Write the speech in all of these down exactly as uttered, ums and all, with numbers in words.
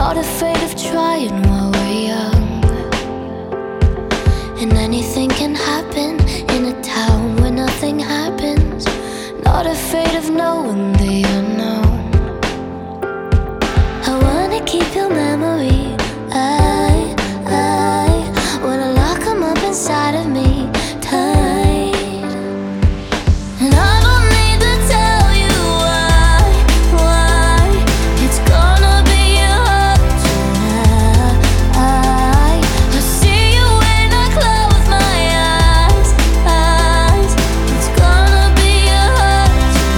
Not afraid of trying while we're young. And anything can happen in a town where nothing happens. Not afraid of knowing the unknown. I wanna keep your memory. I, I wanna lock 'em up inside of me tight. And I don't need to tell you why, why it's gonna be a hard tonight. I see you when I close my eyes, eyes. It's gonna be a hard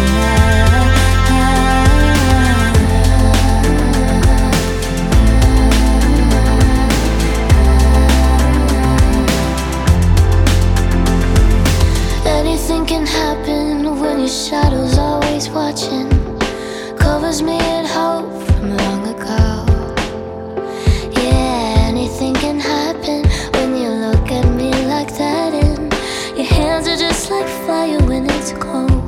Anything can happen when your shadow's always watching. Covers me in hope from long ago. Yeah, anything can happen when you look at me like that. And your hands are just like fire when it's cold.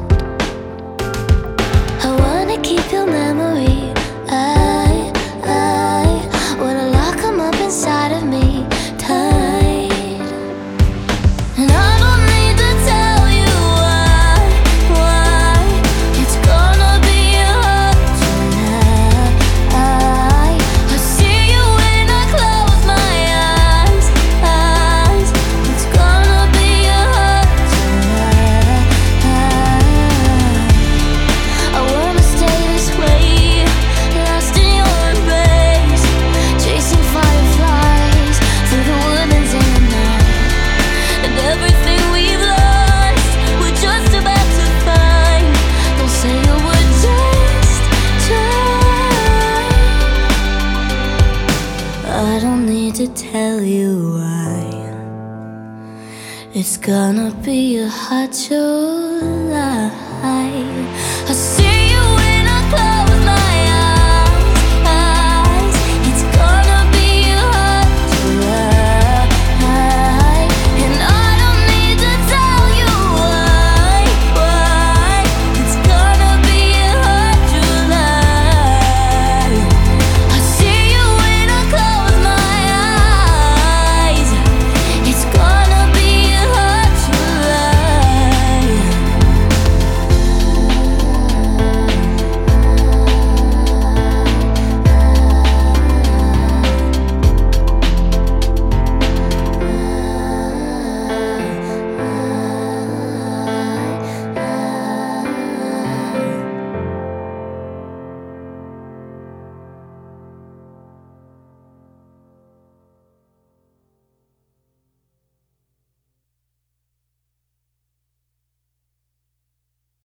I wanna keep your memory. I, I wanna lock 'em up inside of me tight. And I don't need to tell you why, why it's gonna be a hard tonight. I see you when I close my eyes, eyes. It's gonna be a hard tonight. I wanna stay this way, lost in your embrace, chasing fireflies through the woodlands in the night. And everything we've lost, we're just about to find. Don't say a word, just try. I don't need to tell you why. It's gonna be a hot July.